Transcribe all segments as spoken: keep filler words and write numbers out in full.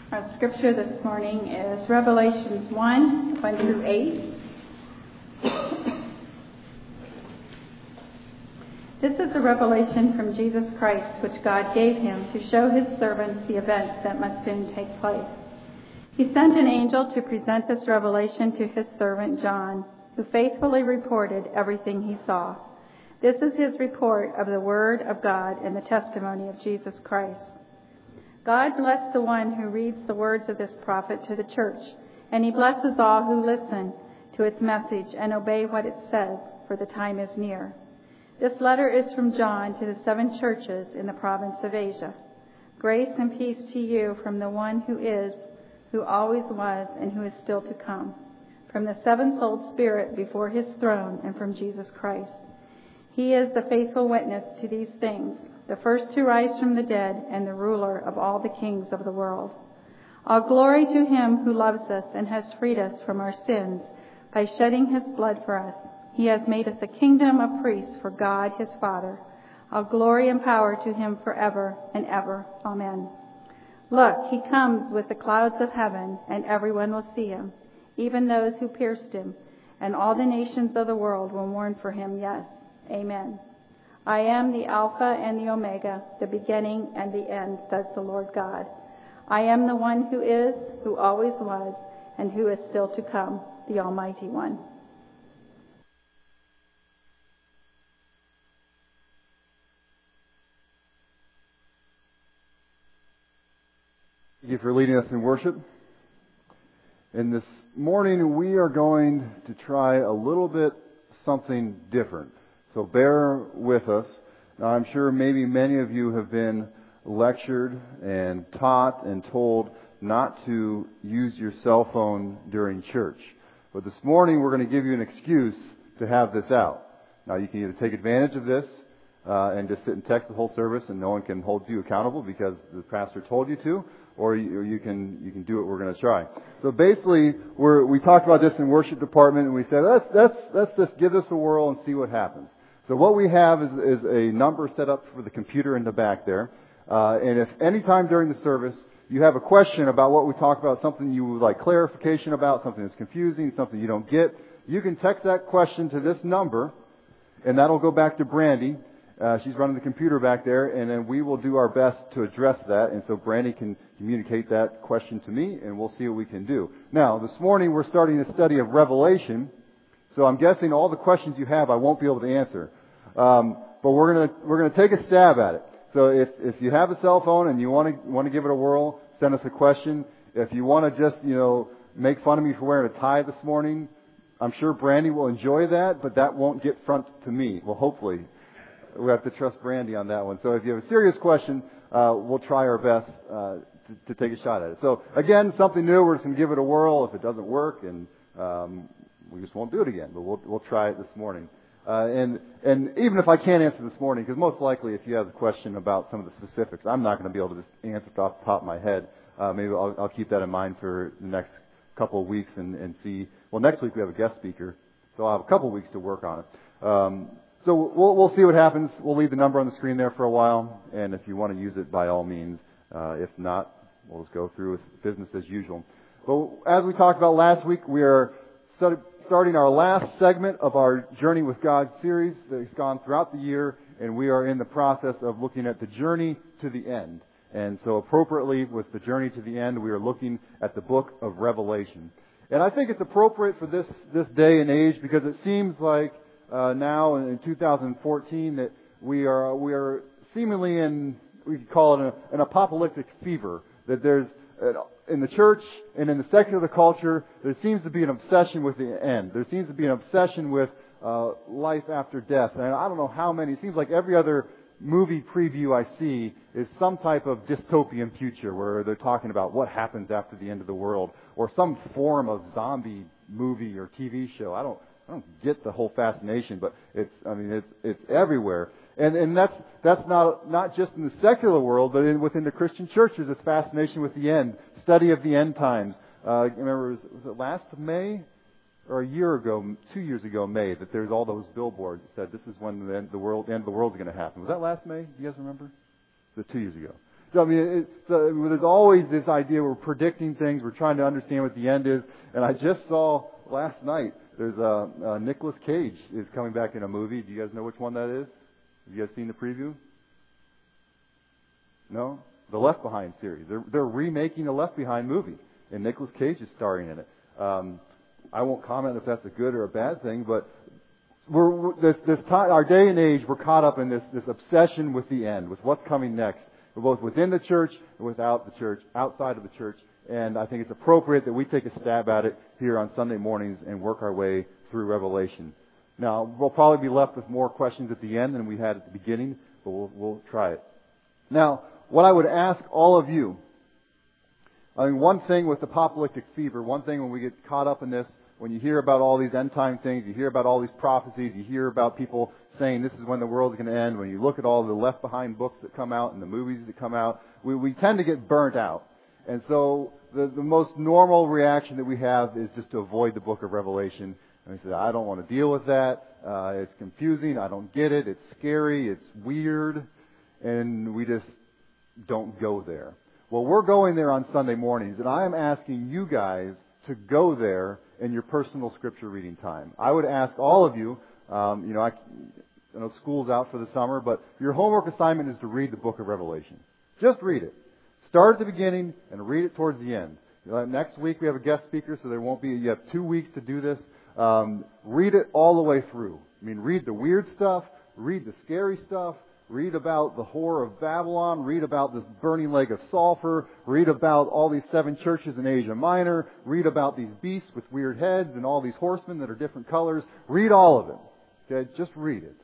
Our scripture this morning is Revelations one, one through eight. This is a revelation from Jesus Christ, which God gave him to show his servants the events that must soon take place. He sent an angel to present this revelation to his servant John, who faithfully reported everything he saw. This is his report of the word of God and the testimony of Jesus Christ. God bless the one who reads the words of this prophet to the church, and he blesses all who listen to its message and obey what it says, for the time is near. This letter is from John to the seven churches in the province of Asia. Grace and peace to you from the one who is, who always was, and who is still to come, from the seven-souled Spirit before his throne, and from Jesus Christ. He is the faithful witness to these things, the first to rise from the dead, and the ruler of all the kings of the world. All glory to him who loves us and has freed us from our sins by shedding his blood for us. He has made us a kingdom of priests for God his Father. All glory and power to him forever and ever. Amen. Look, he comes with the clouds of heaven, and everyone will see him, even those who pierced him, and all the nations of the world will mourn for him. Yes. Amen. I am the Alpha and the Omega, the beginning and the end, says the Lord God. I am the one who is, who always was, and who is still to come, the Almighty One. Thank you for leading us in worship. And this morning we are going to try a little bit something different. So bear with us. Now I'm sure maybe many of you have been lectured and taught and told not to use your cell phone during church. But this morning we're going to give you an excuse to have this out. Now you can either take advantage of this uh, and just sit and text the whole service and no one can hold you accountable because the pastor told you to, or you, or you can you can do what we're going to try. So basically, we're, we talked about this in worship department, and we said let's let's let's just give this a whirl and see what happens. So what we have is, is a number set up for the computer in the back there, uh, and if any time during the service you have a question about what we talked about, something you would like clarification about, something that's confusing, something you don't get, you can text that question to this number, and that'll go back to Brandy. Uh, she's running the computer back there, and then we will do our best to address that. And so Brandy can communicate that question to me, and we'll see what we can do. Now, this morning we're starting a study of Revelation, so I'm guessing all the questions you have I won't be able to answer. Um, but we're gonna we're gonna take a stab at it. So if if you have a cell phone and you want to want to give it a whirl, send us a question. If you want to just you know make fun of me for wearing a tie this morning, I'm sure Brandy will enjoy that, but that won't get front to me. Well, hopefully. We have to trust Brandy on that one. So if you have a serious question, uh, we'll try our best uh, to, to take a shot at it. So again, something new. We're just going to give it a whirl. If it doesn't work, and um, we just won't do it again. But we'll we'll try it this morning. Uh, and and even if I can't answer this morning, because most likely if you have a question about some of the specifics, I'm not going to be able to just answer it off the top of my head. Uh, maybe I'll, I'll keep that in mind for the next couple of weeks and, and see. Well, next week we have a guest speaker, so I'll have a couple of weeks to work on it. Um, So we'll, we'll see what happens. We'll leave the number on the screen there for a while, and if you want to use it, by all means. Uh, if not, we'll just go through with business as usual. But as we talked about last week, we are study, starting our last segment of our Journey with God series that has gone throughout the year, and we are in the process of looking at the journey to the end. And so appropriately, with the journey to the end, we are looking at the book of Revelation. And I think it's appropriate for this, this day and age because it seems like Uh, now in two thousand fourteen that we are we are seemingly in, we could call it a, an apocalyptic fever, that there's uh, in the church and in the secular culture there seems to be an obsession with the end. There seems to be an obsession with uh, life after death, and I don't know how many. It seems like every other movie preview I see is some type of dystopian future where they're talking about what happens after the end of the world, or some form of zombie movie or T V show. I don't I don't get the whole fascination, but it's, I mean, it's, it's everywhere. And, and that's, that's not, not just in the secular world, but in, within the Christian church, there's this fascination with the end, study of the end times. Uh, I remember, was, was it last May or a year ago, two years ago, May, that there's all those billboards that said this is when the end, the world, the end of the world is going to happen. Was that last May? Do you guys remember? Was it two years ago? So, I mean, it, so there's always this idea we're predicting things, we're trying to understand what the end is. And I just saw last night, there's a, a Nicolas Cage is coming back in a movie. Do you guys know which one that is? Have you guys seen the preview? No? The Left Behind series. They're, they're remaking the Left Behind movie, and Nicolas Cage is starring in it. Um, I won't comment if that's a good or a bad thing, but we're, we're this, this time, our day and age, we're caught up in this, this obsession with the end, with what's coming next. We're both within the church and without the church, outside of the church. And I think it's appropriate that we take a stab at it here on Sunday mornings and work our way through Revelation. Now, we'll probably be left with more questions at the end than we had at the beginning, but we'll, we'll try it. Now, what I would ask all of you, I mean, one thing with the apocalyptic fever, one thing when we get caught up in this, when you hear about all these end time things, you hear about all these prophecies, you hear about people saying this is when the world's going to end, when you look at all the Left Behind books that come out and the movies that come out, we, we tend to get burnt out. And so the, the most normal reaction that we have is just to avoid the book of Revelation. And we say, I don't want to deal with that. Uh, it's confusing. I don't get it. It's scary. It's weird. And we just don't go there. Well, we're going there on Sunday mornings, and I am asking you guys to go there in your personal scripture reading time. I would ask all of you, um, you know, I, I know school's out for the summer, but your homework assignment is to read the book of Revelation. Just read it. Start at the beginning and read it towards the end. You know, next week we have a guest speaker, so there won't be, you have two weeks to do this. Um, read it all the way through. I mean, read the weird stuff, read the scary stuff, read about the whore of Babylon, read about this burning lake of sulfur, read about all these seven churches in Asia Minor, read about these beasts with weird heads and all these horsemen that are different colors. Read all of it. Okay, just read it.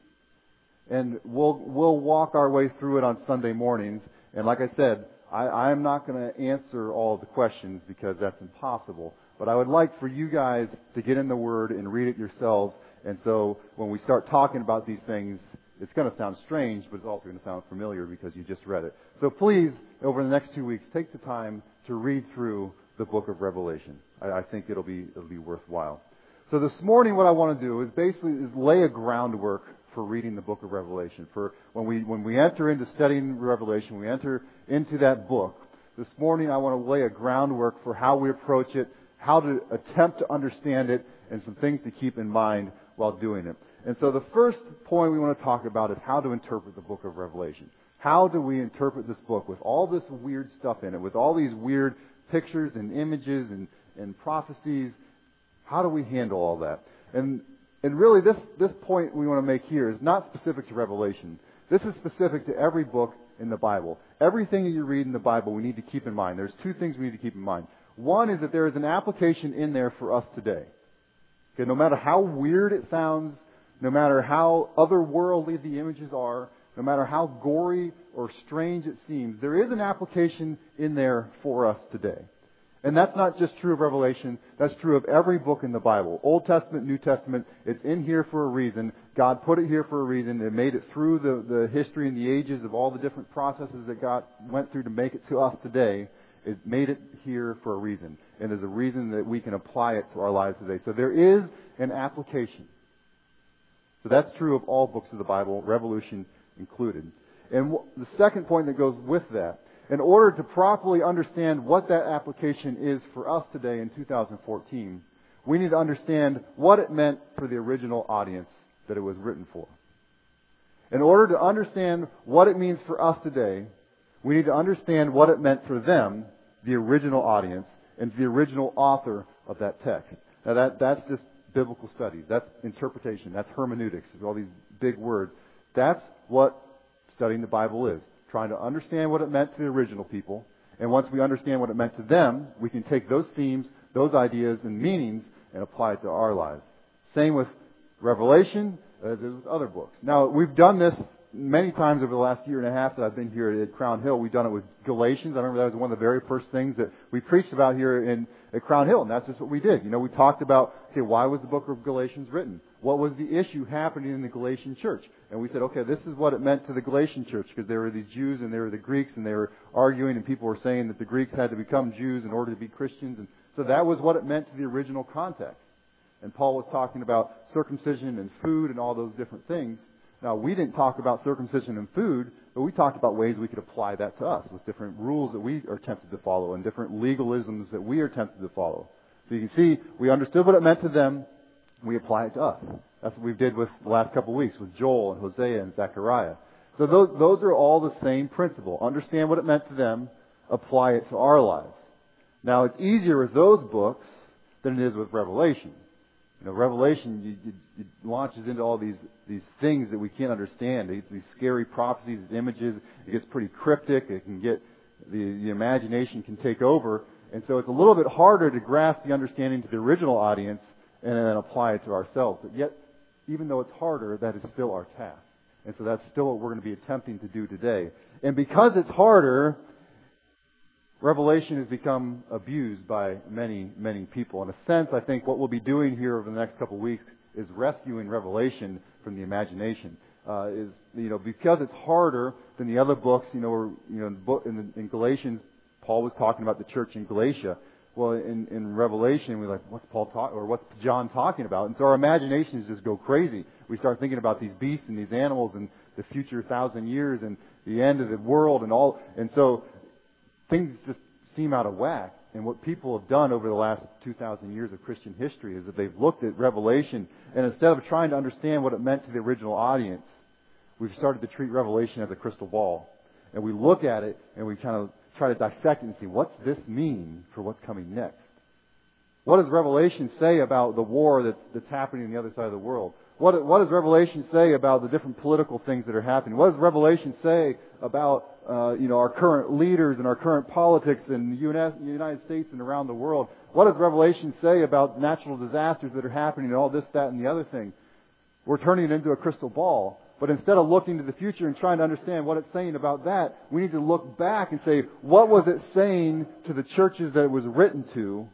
And we'll we'll walk our way through it on Sunday mornings. And like I said, I, I'm not going to answer all the questions because that's impossible. But I would like for you guys to get in the Word and read it yourselves. And so when we start talking about these things, it's going to sound strange, but it's also going to sound familiar because you just read it. So please, over the next two weeks, take the time to read through the book of Revelation. I, I think it'll be it'll be worthwhile. So this morning, what I want to do is basically is lay a groundwork for reading the book of Revelation. For when we when we enter into studying Revelation, we enter into that book. This morning, I want to lay a groundwork for how we approach it, how to attempt to understand it, and some things to keep in mind while doing it. And so the first point we want to talk about is how to interpret the book of Revelation. How do we interpret this book with all this weird stuff in it, with all these weird pictures and images and, and prophecies? How do we handle all that? And and really this, this point we want to make here is not specific to Revelation. This is specific to every book in the Bible. Everything that you read in the Bible we need to keep in mind. There's two things we need to keep in mind. One is that there is an application in there for us today. Okay, no matter how weird it sounds, no matter how otherworldly the images are, no matter how gory or strange it seems, there is an application in there for us today. And that's not just true of Revelation. That's true of every book in the Bible. Old Testament, New Testament, it's in here for a reason. God put it here for a reason. It made it through the, the history and the ages of all the different processes that God went through to make it to us today. It made it here for a reason. And there's a reason that we can apply it to our lives today. So there is an application. So that's true of all books of the Bible, Revelation included. And the second point that goes with that, in order to properly understand what that application is for us today in two thousand fourteen, we need to understand what it meant for the original audience that it was written for. In order to understand what it means for us today, we need to understand what it meant for them, the original audience, and the original author of that text. Now that, that's just biblical studies. That's interpretation. That's hermeneutics. All these big words. That's what studying the Bible is. Trying to understand what it meant to the original people. And once we understand what it meant to them, we can take those themes, those ideas and meanings and apply it to our lives. Same with Revelation as with other books. Now, we've done this many times over the last year and a half that I've been here at Crown Hill. We've done it with Galatians. I remember that was one of the very first things that we preached about here in at Crown Hill, and that's just what we did. You know, we talked about, okay, why was the book of Galatians written? What was the issue happening in the Galatian church? And we said, okay, this is what it meant to the Galatian church, because there were the Jews and there were the Greeks, and they were arguing, and people were saying that the Greeks had to become Jews in order to be Christians. And so that was what it meant to the original context. And Paul was talking about circumcision and food and all those different things. Now, we didn't talk about circumcision and food, but we talked about ways we could apply that to us with different rules that we are tempted to follow and different legalisms that we are tempted to follow. So you can see, we understood what it meant to them. We apply it to us. That's what we did with the last couple of weeks with Joel and Hosea and Zechariah. So those, those are all the same principle. Understand what it meant to them, apply it to our lives. Now, it's easier with those books than it is with Revelation. You know, Revelation you, you, it launches into all these these things that we can't understand. These, these scary prophecies, these images. It gets pretty cryptic. It can get the, the imagination can take over, and so it's a little bit harder to grasp the understanding to the original audience and then apply it to ourselves. But yet, even though it's harder, that is still our task, and so that's still what we're going to be attempting to do today. And because it's harder, Revelation has become abused by many, many people. In a sense, I think what we'll be doing here over the next couple of weeks is rescuing Revelation from the imagination. Uh, is you know because it's harder than the other books. You know, or, you know, in, book, in, the, in Galatians, Paul was talking about the church in Galatia. Well, in, in Revelation, we're like, what's Paul talk or what's John talking about? And so our imaginations just go crazy. We start thinking about these beasts and these animals and the future thousand years and the end of the world and all. And so things just seem out of whack. And what people have done over the last two thousand years of Christian history is that they've looked at Revelation, and instead of trying to understand what it meant to the original audience, we've started to treat Revelation as a crystal ball. And we look at it and we kind of try to dissect it and see, what's this mean for what's coming next? What does Revelation say about the war that's, that's happening on the other side of the world? What, what does Revelation say about the different political things that are happening? What does Revelation say about uh, you know our current leaders and our current politics in the United States and around the world? What does Revelation say about natural disasters that are happening and all this, that, and the other thing? We're turning it into a crystal ball. But instead of looking to the future and trying to understand what it's saying about that, we need to look back and say, what was it saying to the churches that it was written to?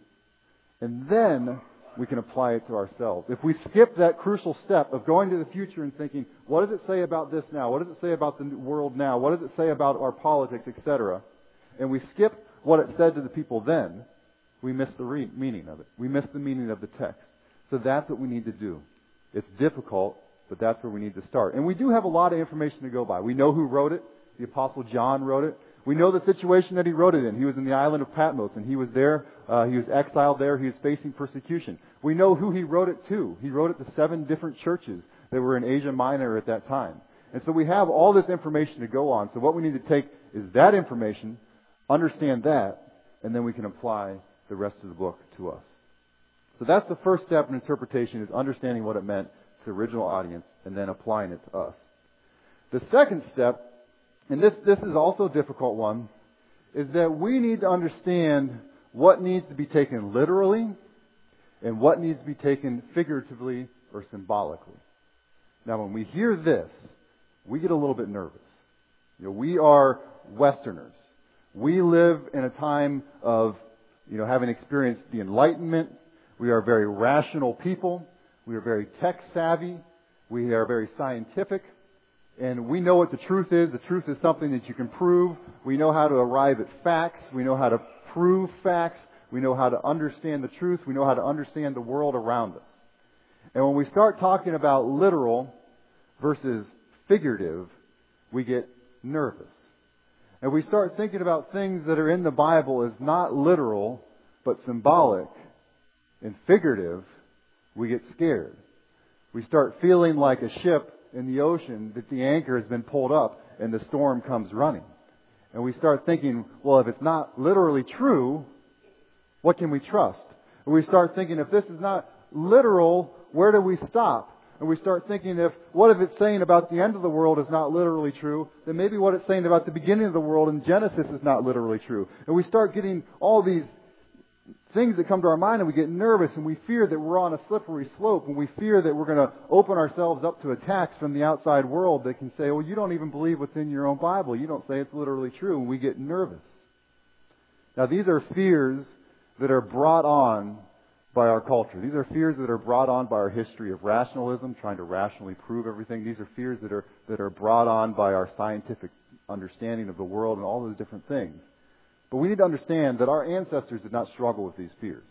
And then we can apply it to ourselves. If we skip that crucial step of going to the future and thinking, what does it say about this now? What does it say about the world now? What does it say about our politics, et cetera? And we skip what it said to the people then, we miss the re- meaning of it. We miss the meaning of the text. So that's what we need to do. It's difficult, but that's where we need to start. And we do have a lot of information to go by. We know who wrote it. The Apostle John wrote it. We know the situation that he wrote it in. He was in the island of Patmos, and he was there. Uh, he was exiled there. He was facing persecution. We know who he wrote it to. He wrote it to seven different churches that were in Asia Minor at that time. And so we have all this information to go on. So what we need to take is that information, understand that, and then we can apply the rest of the book to us. So that's the first step in interpretation, is understanding what it meant to the original audience and then applying it to us. The second step, and this, this is also a difficult one, is that we need to understand what needs to be taken literally and what needs to be taken figuratively or symbolically. Now, when we hear this, we get a little bit nervous. You know, we are Westerners. We live in a time of, you know, having experienced the Enlightenment. We are very rational people. We are very tech savvy. We are very scientific. And we know what the truth is. The truth is something that you can prove. We know how to arrive at facts. We know how to prove facts. We know how to understand the truth. We know how to understand the world around us. And when we start talking about literal versus figurative, we get nervous. And we start thinking about things that are in the Bible as not literal, but symbolic and figurative, we get scared. We start feeling like a ship in the ocean that the anchor has been pulled up and the storm comes running. And we start thinking, well, if it's not literally true, what can we trust? And we start thinking, if this is not literal, where do we stop? And we start thinking, if what if it's saying about the end of the world is not literally true, then maybe what it's saying about the beginning of the world in Genesis is not literally true. And we start getting all these things that come to our mind, and we get nervous, and we fear that we're on a slippery slope, and we fear that we're going to open ourselves up to attacks from the outside world that can say, well, you don't even believe what's in your own Bible. You don't say it's literally true, and we get nervous. Now, these are fears that are brought on by our culture. These are fears that are brought on by our history of rationalism, trying to rationally prove everything. These are fears that are that are brought on by our scientific understanding of the world and all those different things. But we need to understand that our ancestors did not struggle with these fears.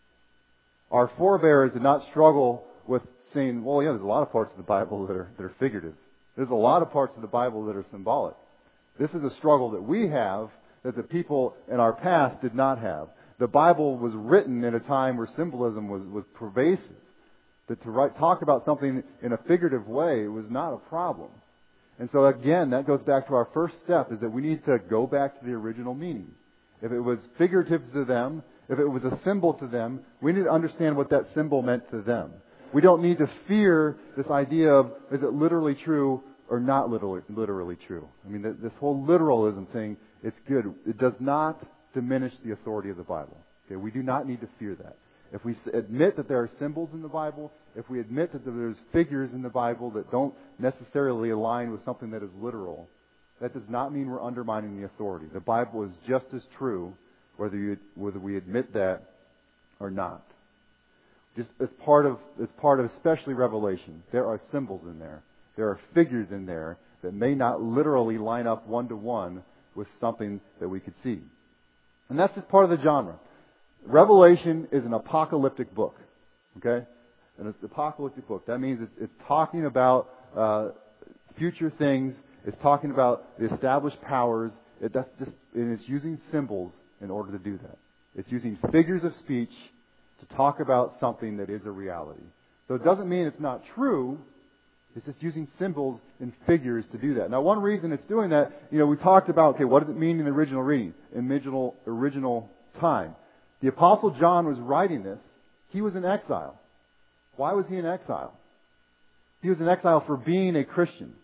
Our forebears did not struggle with saying, well, yeah, there's a lot of parts of the Bible that are that are figurative. There's a lot of parts of the Bible that are symbolic. This is a struggle that we have that the people in our past did not have. The Bible was written in a time where symbolism was, was pervasive. That to write, talk about something in a figurative way was not a problem. And so again, that goes back to our first step, is that we need to go back to the original meaning. If it was figurative to them, if it was a symbol to them, we need to understand what that symbol meant to them. We don't need to fear this idea of, is it literally true or not literally, literally true? I mean, this whole literalism thing, it's good. It does not diminish the authority of the Bible. Okay, we do not need to fear that. If we admit that there are symbols in the Bible, if we admit that there's figures in the Bible that don't necessarily align with something that is literal, that does not mean we're undermining the authority. The Bible is just as true whether you, whether we admit that or not. Just as part of as part of especially Revelation, there are symbols in there. There are figures in there that may not literally line up one to one with something that we could see. And that's just part of the genre. Revelation is an apocalyptic book. Okay? And it's an apocalyptic book. That means it's, it's talking about uh, future things. It's talking about the established powers. It, that's just, and it's using symbols in order to do that. It's using figures of speech to talk about something that is a reality. So it doesn't mean it's not true. It's just using symbols and figures to do that. Now, one reason it's doing that, you know, we talked about, okay, what does it mean in the original reading, in original, original time? The Apostle John was writing this. He was in exile. Why was he in exile? He was in exile for being a Christian.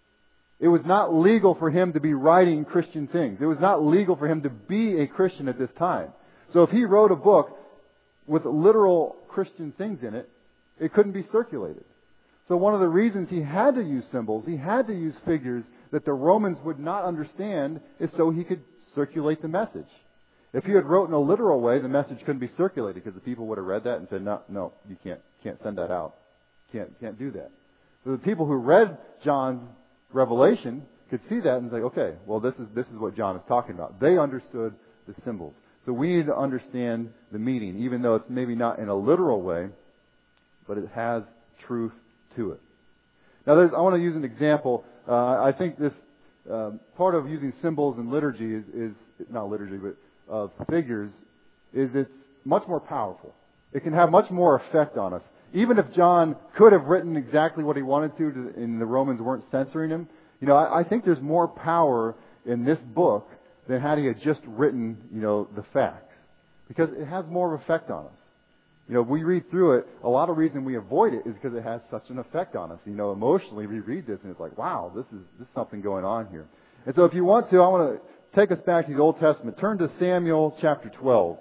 It was not legal for him to be writing Christian things. It was not legal for him to be a Christian at this time. So if he wrote a book with literal Christian things in it, it couldn't be circulated. So one of the reasons he had to use symbols, he had to use figures that the Romans would not understand, is so he could circulate the message. If he had wrote in a literal way, the message couldn't be circulated because the people would have read that and said, no, no, you can't, can't send that out. Can't, can't do that. So the people who read John's Revelation could see that and say, okay, well, this is, this is what John is talking about. They understood the symbols. So we need to understand the meaning, even though it's maybe not in a literal way, but it has truth to it. Now, there's, I want to use an example. Uh, I think this uh, part of using symbols in liturgy is, is not liturgy, but of figures, is it's much more powerful. It can have much more effect on us. Even if John could have written exactly what he wanted to, to and the Romans weren't censoring him, you know, I, I think there's more power in this book than had he had just written, you know, the facts. Because it has more of an effect on us. You know, we read through it, a lot of reason we avoid it is because it has such an effect on us. You know, emotionally we read this and it's like, wow, this is, this is something going on here. And so if you want to, I want to take us back to the Old Testament. Turn to Samuel chapter twelve.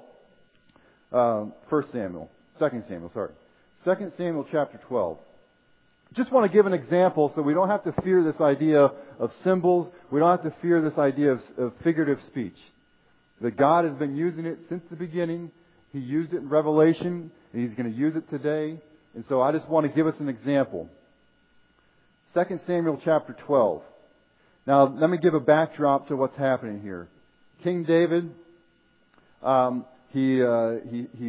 Um, First Samuel. Second Samuel, sorry. Second Samuel chapter twelve. Just want to give an example so we don't have to fear this idea of symbols. We don't have to fear this idea of, of figurative speech. That God has been using it since the beginning. He used it in Revelation, and He's going to use it today. And so I just want to give us an example. Second Samuel chapter twelve. Now, let me give a backdrop to what's happening here. King David, um, he, uh, he, he,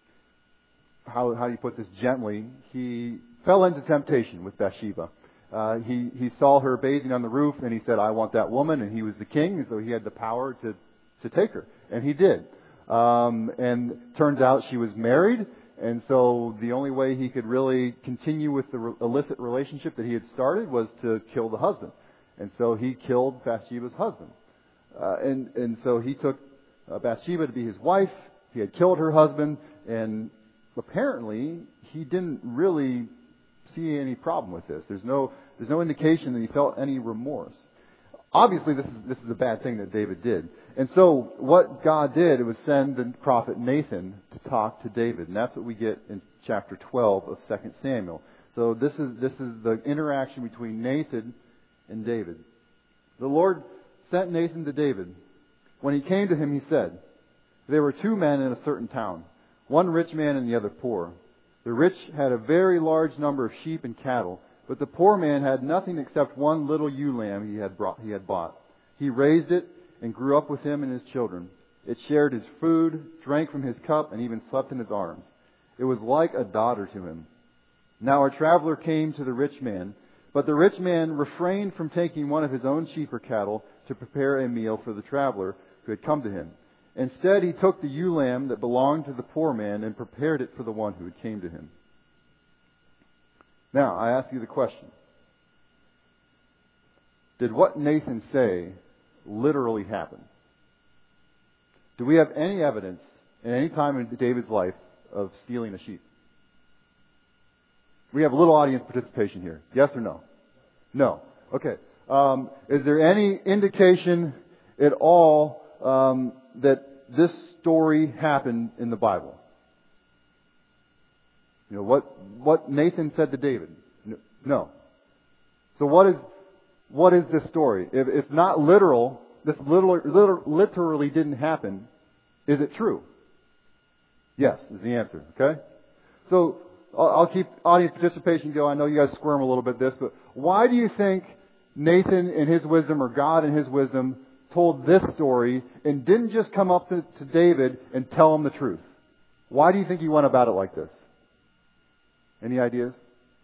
how, how do you put this gently? He fell into temptation with Bathsheba. Uh, he, he saw her bathing on the roof, and he said, I want that woman, and he was the king, and so he had the power to, to take her. And he did. Um, and turns out she was married, and so the only way he could really continue with the re- illicit relationship that he had started was to kill the husband. And so he killed Bathsheba's husband. Uh, and, and so he took uh, Bathsheba to be his wife. He had killed her husband, and apparently he didn't really see any problem with this. There's no, there's no indication that he felt any remorse. Obviously, this is, this is a bad thing that David did. And so what God did was send the prophet Nathan to talk to David. And that's what we get in chapter twelve of Second Samuel. So this is, this is the interaction between Nathan and David. The Lord sent Nathan to David. When he came to him, he said, there were two men in a certain town, one rich man and the other poor. The rich had a very large number of sheep and cattle, but the poor man had nothing except one little ewe lamb he had brought, he had bought. He raised it and grew up with him and his children. It shared his food, drank from his cup, and even slept in his arms. It was like a daughter to him. Now a traveler came to the rich man, But the rich man refrained from taking one of his own sheep or cattle to prepare a meal for the traveler who had come to him. Instead, he took the ewe lamb that belonged to the poor man and prepared it for the one who had came to him. Now, I ask you the question. Did what Nathan say literally happen? Do we have any evidence in any time in David's life of stealing a sheep? We have a little audience participation here. Yes or no? No. Okay. Um, is there any indication at all um, that this story happened in the Bible? You know, what what Nathan said to David? No. So what is what is this story? If it's not literal, this literally, literally didn't happen, is it true? Yes, is the answer. Okay? So I'll keep audience participation going. I know you guys squirm a little bit this, but why do you think Nathan in his wisdom, or God in his wisdom, told this story and didn't just come up to, to David and tell him the truth? Why do you think he went about it like this? Any ideas?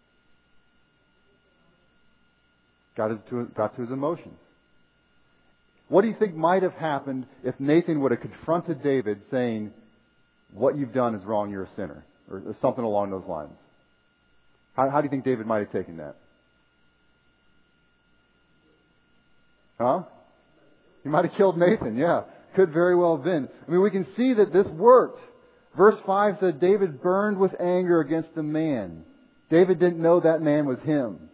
Got, his, to, got to his emotions. What do you think might have happened if Nathan would have confronted David saying, what you've done is wrong, you're a sinner? Or something along those lines. How, how do you think David might have taken that? Huh? He might have killed Nathan, yeah. Could very well have been. I mean, we can see that this worked. Verse five said, David burned with anger against the man. David didn't know that man was him.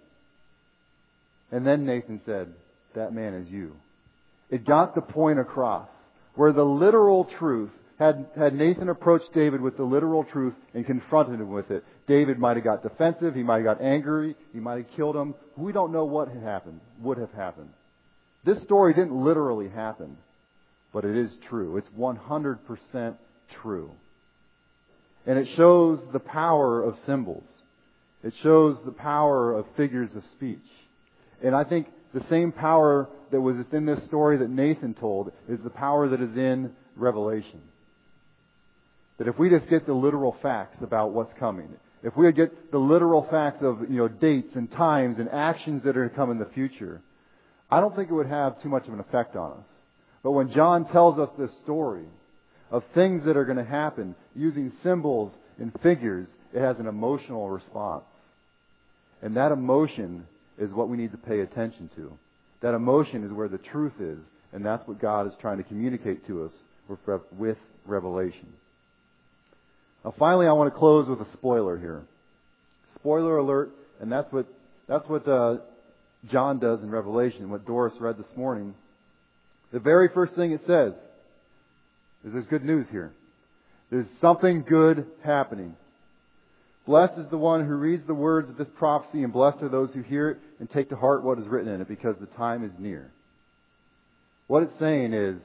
And then Nathan said, that man is you. It got the point across. Where the literal truth, Had, had Nathan approached David with the literal truth and confronted him with it, David might have got defensive, he might have got angry, he might have killed him. We don't know what had happened, would have happened. This story didn't literally happen, but it is true. It's one hundred percent true. And it shows the power of symbols. It shows the power of figures of speech. And I think the same power that was in this story that Nathan told is the power that is in Revelation. That if we just get the literal facts about what's coming, if we get the literal facts of, you know, dates and times and actions that are to come in the future, I don't think it would have too much of an effect on us. But when John tells us this story of things that are going to happen using symbols and figures, it has an emotional response. And that emotion is what we need to pay attention to. That emotion is where the truth is, and that's what God is trying to communicate to us with, with Revelation. Now, finally, I want to close with a spoiler here. Spoiler alert, and that's what that's what uh, John does in Revelation, what Doris read this morning. The very first thing it says is there's good news here. There's something good happening. Blessed is the one who reads the words of this prophecy, and blessed are those who hear it and take to heart what is written in it, because the time is near. What it's saying is,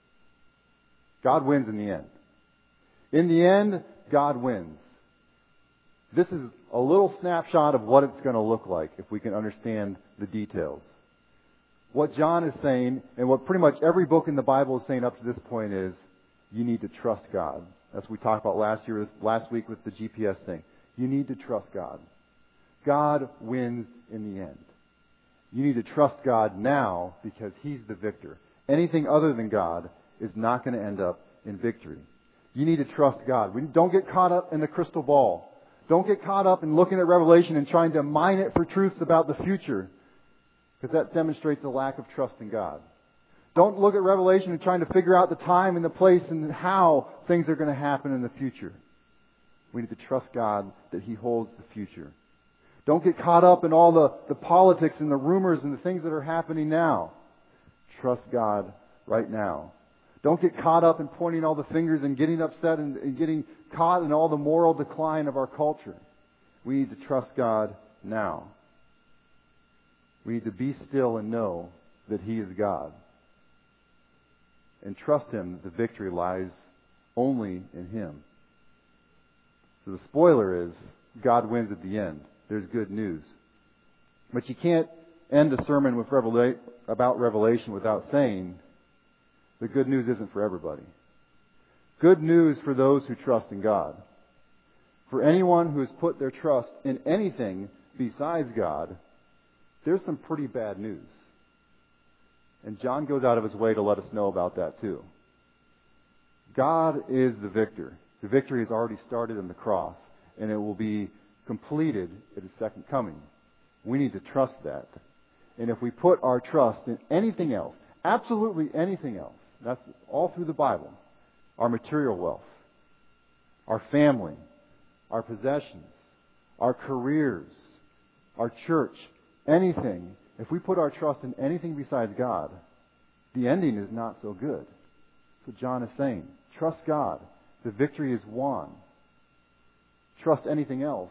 God wins in the end. In the end, God wins. This is a little snapshot of what it's going to look like if we can understand the details. What John is saying, and what pretty much every book in the Bible is saying up to this point, is you need to trust God. That's what we talked about last year, last week with the G P S thing. You need to trust God. God wins in the end. You need to trust God now because He's the victor. Anything other than God is not going to end up in victory. You need to trust God. We don't get caught up in the crystal ball. Don't get caught up in looking at Revelation and trying to mine it for truths about the future, because that demonstrates a lack of trust in God. Don't look at Revelation and trying to figure out the time and the place and how things are going to happen in the future. We need to trust God that He holds the future. Don't get caught up in all the, the politics and the rumors and the things that are happening now. Trust God right now. Don't get caught up in pointing all the fingers and getting upset and, and getting caught in all the moral decline of our culture. We need to trust God now. We need to be still and know that He is God. And trust Him that the victory lies only in Him. So the spoiler is, God wins at the end. There's good news. But you can't end a sermon with Revela- about Revelation without saying the good news isn't for everybody. Good news for those who trust in God. For anyone who has put their trust in anything besides God, there's some pretty bad news. And John goes out of his way to let us know about that too. God is the victor. The victory has already started in the cross, and it will be completed at His second coming. We need to trust that. And if we put our trust in anything else, absolutely anything else, that's all through the Bible, our material wealth, our family, our possessions, our careers, our church, anything, if we put our trust in anything besides God, the ending is not so good. That's what John is saying. Trust God. The victory is won. Trust anything else,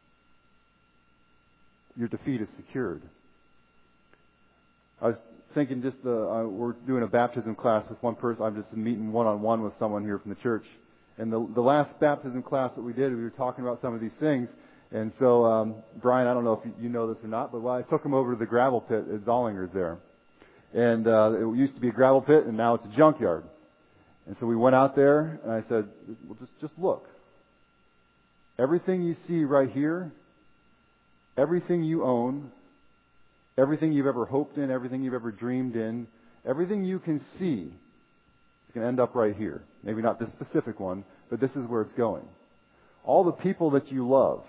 your defeat is secured. I was thinking just the, uh, we're doing a baptism class with one person. I'm just meeting one-on-one with someone here from the church. And the, the last baptism class that we did, we were talking about some of these things. And so, um, Brian, I don't know if you, you know this or not, but well, I took him over to the gravel pit at Zollinger's there. And uh, it used to be a gravel pit, and now it's a junkyard. And so we went out there, and I said, well, just, just look. Everything you see right here, everything you own, everything you've ever hoped in, everything you've ever dreamed in, everything you can see is going to end up right here. Maybe not this specific one, but this is where it's going. All the people that you love,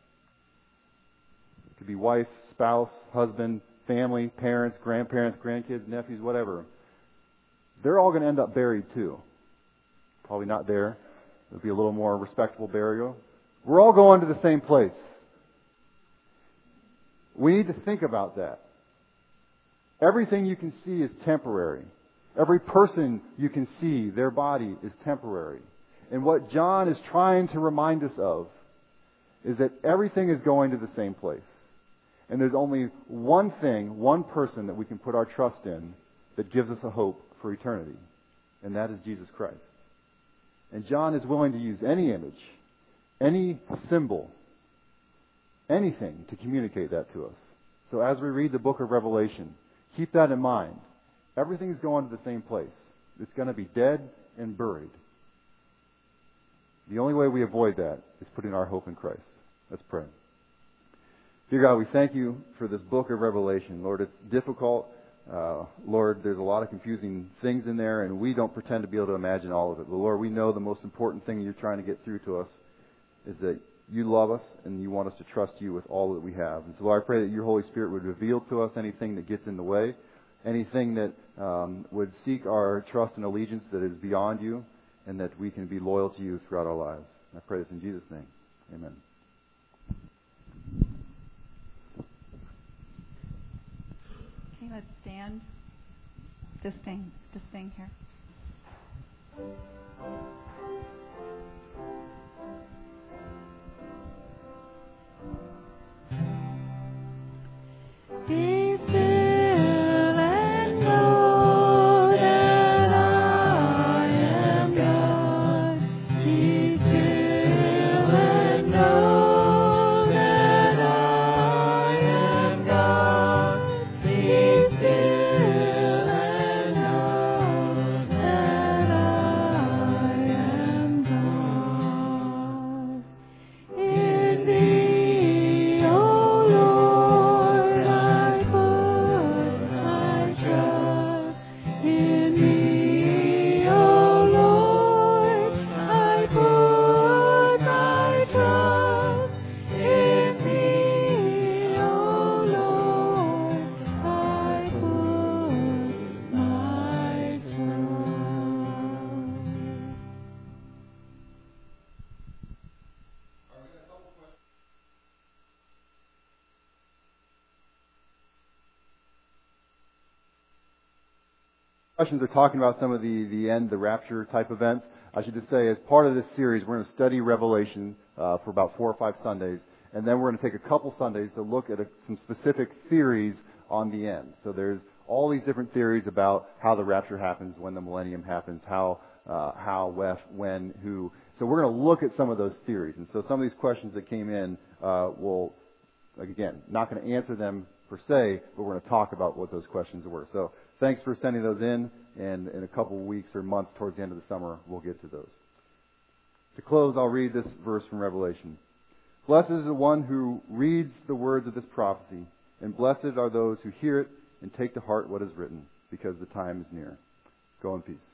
it could be wife, spouse, husband, family, parents, grandparents, grandkids, nephews, whatever, they're all going to end up buried too. Probably not there. It'll be a little more respectable burial. We're all going to the same place. We need to think about that. Everything you can see is temporary. Every person you can see, their body is temporary. And what John is trying to remind us of is that everything is going to the same place. And there's only one thing, one person that we can put our trust in that gives us a hope for eternity. And that is Jesus Christ. And John is willing to use any image, any symbol, anything to communicate that to us. So as we read the book of Revelation, keep that in mind. Everything's going to the same place. It's going to be dead and buried. The only way we avoid that is putting our hope in Christ. Let's pray. Dear God, we thank you for this book of Revelation. Lord, it's difficult. Uh, Lord, there's a lot of confusing things in there, and we don't pretend to be able to imagine all of it. But Lord, we know the most important thing you're trying to get through to us is that you love us and you want us to trust you with all that we have. And so, Lord, I pray that your Holy Spirit would reveal to us anything that gets in the way, anything that um, would seek our trust and allegiance that is beyond you, and that we can be loyal to you throughout our lives. I pray this in Jesus' name. Amen. Okay, let's stand. Just sing, just sing here. Be still and know that I am God. Be still and know that I am God. Be still and know that I am God. In thee, O Lord, I put my trust. In thee, O Lord, I put my trust. In thee, O Lord, I put my trust. Questions are talking about some of the, the end, the rapture type events. I should just say, as part of this series, we're going to study Revelation uh, for about four or five Sundays, and then we're going to take a couple Sundays to look at a, some specific theories on the end. So there's all these different theories about how the rapture happens, when the millennium happens, how, uh, how, when, who. So we're going to look at some of those theories. And so some of these questions that came in uh, will, like again, not going to answer them per se, but we're going to talk about what those questions were. So thanks for sending those in, and in a couple of weeks or months towards the end of the summer, we'll get to those. To close, I'll read this verse from Revelation. Blessed is the one who reads the words of this prophecy and blessed are those who hear it and take to heart what is written, because the time is near. Go in peace.